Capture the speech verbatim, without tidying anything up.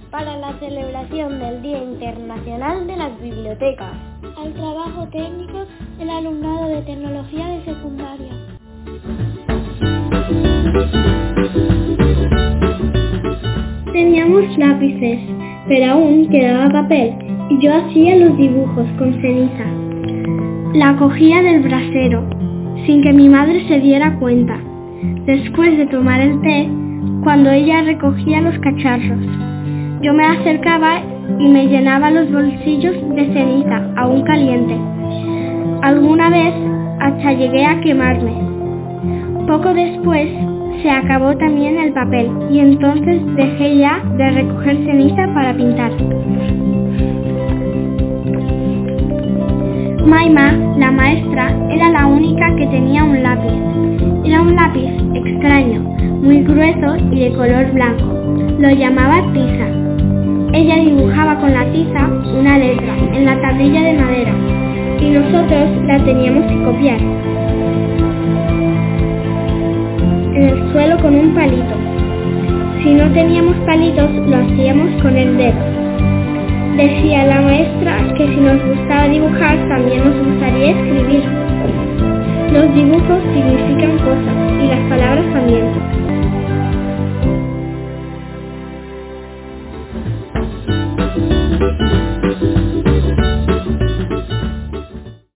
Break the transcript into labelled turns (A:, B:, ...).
A: para la celebración del Día Internacional de las Bibliotecas.
B: Al trabajo técnico del alumnado de tecnología de secundaria.
C: Teníamos lápices, pero aún quedaba papel y yo hacía los dibujos con ceniza. La cogía del brasero, sin que mi madre se diera cuenta, después de tomar el té, cuando ella recogía los cacharros. Yo me acercaba y me llenaba los bolsillos de ceniza, aún caliente. Alguna vez hasta llegué a quemarme. Poco después se acabó también el papel y entonces dejé ya de recoger ceniza para pintar. Maima, la maestra, era la única que tenía un lápiz. Era un lápiz extraño, muy grueso y de color blanco. Lo llamaba tiza. Ella dibujaba con la tiza una letra en la tablilla de madera y nosotros la teníamos que copiar en el suelo con un palito. Si no teníamos palitos, lo hacíamos con el dedo. Decía la maestra que si nos gustaba dibujar, también nos gustaría escribir. Los dibujos significan cosas y las palabras también.